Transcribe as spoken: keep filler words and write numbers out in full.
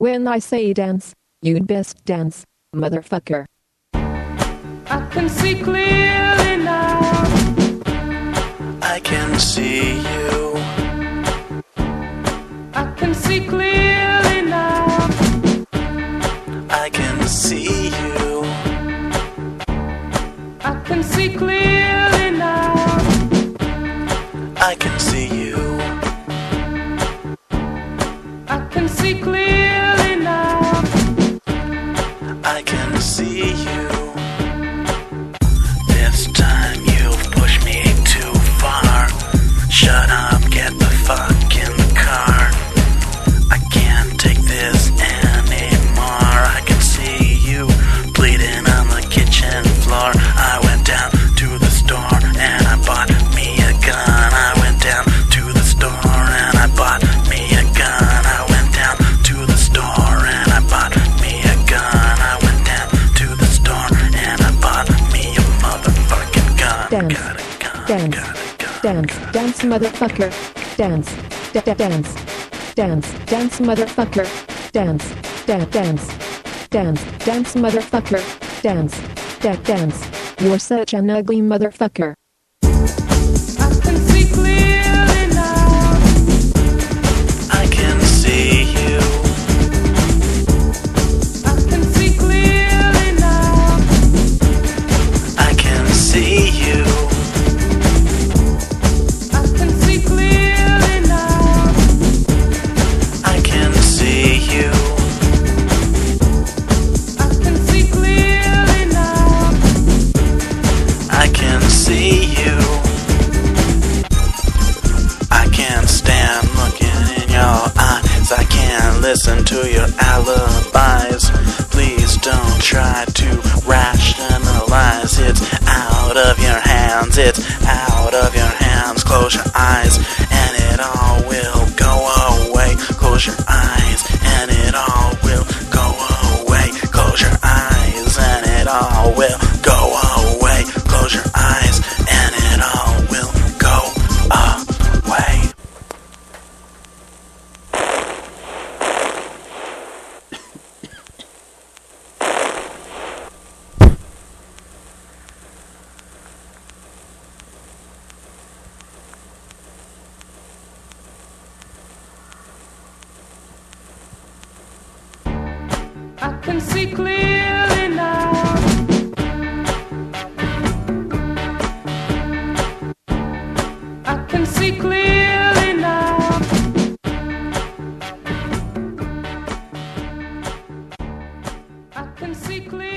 When I say dance, you'd best dance, motherfucker. I can see clearly now. I can see you. I can see clearly now. I can see you. I can see clearly now. I can see you. I can see clearly now. I can see you. This time you've pushed me too far. Shut up, get the fuck in the car. I can't take this anymore. I can see you bleeding on the kitchen floor. I went down to the store and I bought me a gun. I went down to the store and I bought me a gun. I went down to the store and I bought me a gun. I went down to the store and I bought me a motherfucking gun. Dance, Got a gun, dance, got a gun, dance, got a dance, motherfucker. Dance, da da dance, dance, dance, motherfucker. Dance, da dance, dance, dance, motherfucker. Dance, da dance. You're such an ugly motherfucker. I can see clearly now. I can see you. I can see clearly now. I can see you. I can see clearly now. I can see you. I can see clearly now. I can see you. I can't stand looking in your eyes. I can't listen to your alibis. Please don't try to rationalize. It's out of your hands. It's out of your hands. Close your eyes and it all will go away. Close your eyes and it all will go away. Close your eyes and it all will go away. Close your eyes and it all will go away. I can see clearly now. I can see clearly now. I can see clearly.